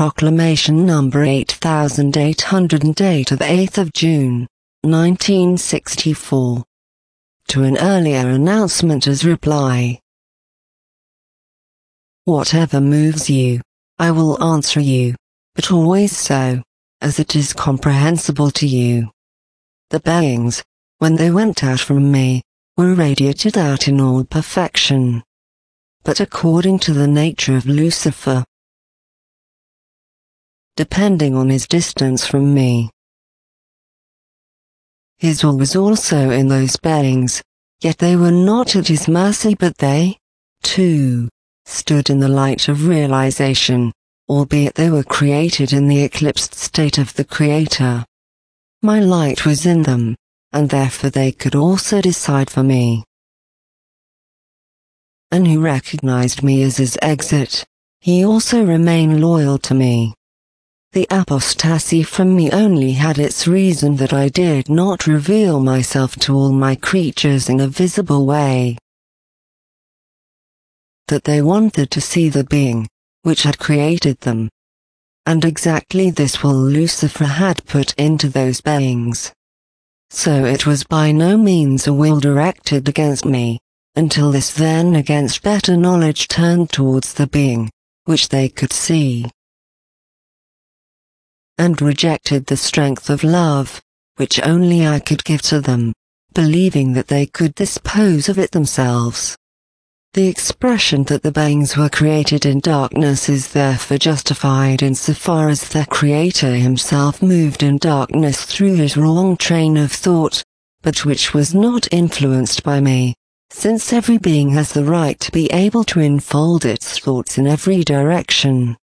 Proclamation number 8808 of 8th of June, 1964. To an earlier announcement as reply. Whatever moves you, I will answer you, but always so, as it is comprehensible to you. The beings, when they went out from me, were radiated out in all perfection. But according to the nature of Lucifer, depending on his distance from me, his will was also in those beings, yet they were not at his mercy, but they, too, stood in the light of realization, albeit they were created in the eclipsed state of the Creator. My light was in them, and therefore they could also decide for me. And who recognized me as his exit, he also remained loyal to me. The apostasy from me only had its reason that I did not reveal myself to all my creatures in a visible way. That they wanted to see the being, which had created them. And exactly this will Lucifer had put into those beings. So it was by no means a will directed against me, until this then against better knowledge turned towards the being, which they could see, and rejected the strength of love, which only I could give to them, believing that they could dispose of it themselves. The expression that the beings were created in darkness is therefore justified insofar as their Creator himself moved in darkness through his wrong train of thought, but which was not influenced by me, since every being has the right to be able to enfold its thoughts in every direction.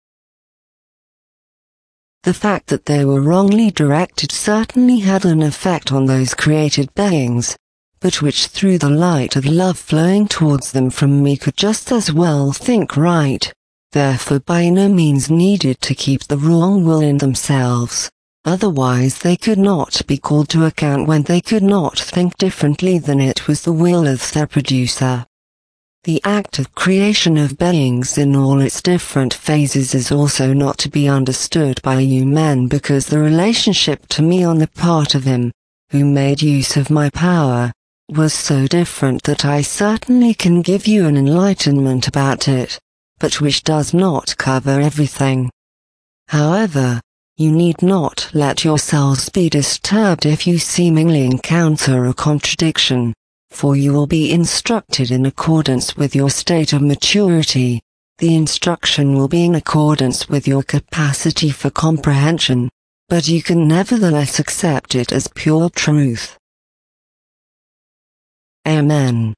The fact that they were wrongly directed certainly had an effect on those created beings, but which through the light of love flowing towards them from me could just as well think right, therefore by no means needed to keep the wrong will in themselves, otherwise they could not be called to account when they could not think differently than it was the will of their producer. The act of creation of beings in all its different phases is also not to be understood by you men, because the relationship to me on the part of him, who made use of my power, was so different that I certainly can give you an enlightenment about it, but which does not cover everything. However, you need not let yourselves be disturbed if you seemingly encounter a contradiction, for you will be instructed in accordance with your state of maturity. The instruction will be in accordance with your capacity for comprehension, but you can nevertheless accept it as pure truth. Amen.